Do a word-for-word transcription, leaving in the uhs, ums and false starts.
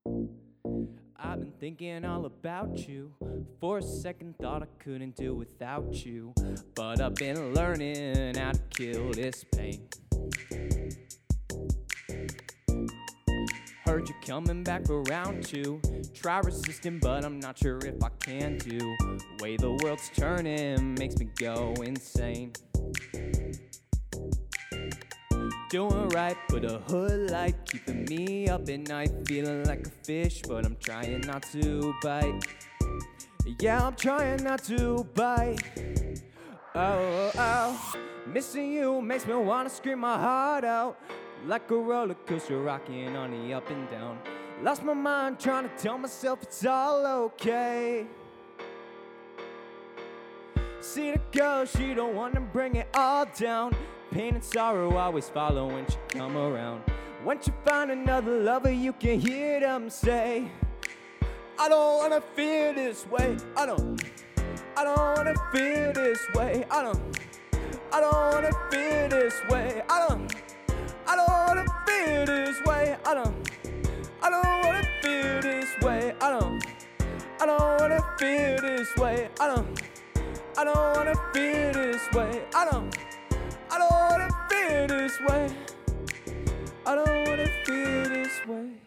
I've been thinking all about you. For a second thought I couldn't do without you, but I've been learning how to kill this pain. Heard you coming back for round two. Try resisting, but I'm not sure if I can do. The way the world's turning makes me go insane. Doing right, put a hood light, keeping me up at night, feeling like a fish, but I'm trying not to bite. Yeah, I'm trying not to bite. Oh, oh, missing you makes me wanna scream my heart out, like a roller coaster rocking on the up and down. Lost my mind trying to tell myself it's all okay. See the girl, she don't wanna bring it all down. Pain and sorrow always follow when you come around. Once you find another lover, you can hear them say, I don't wanna feel this way. I don't, I don't wanna feel this way. I don't, I don't wanna feel this way. I don't, I don't wanna feel this way. I don't, I don't wanna feel this way. I don't, I don't wanna feel this way. I don't, I don't wanna feel this way. I don't. I don't wanna feel this way. I don't wanna feel this way.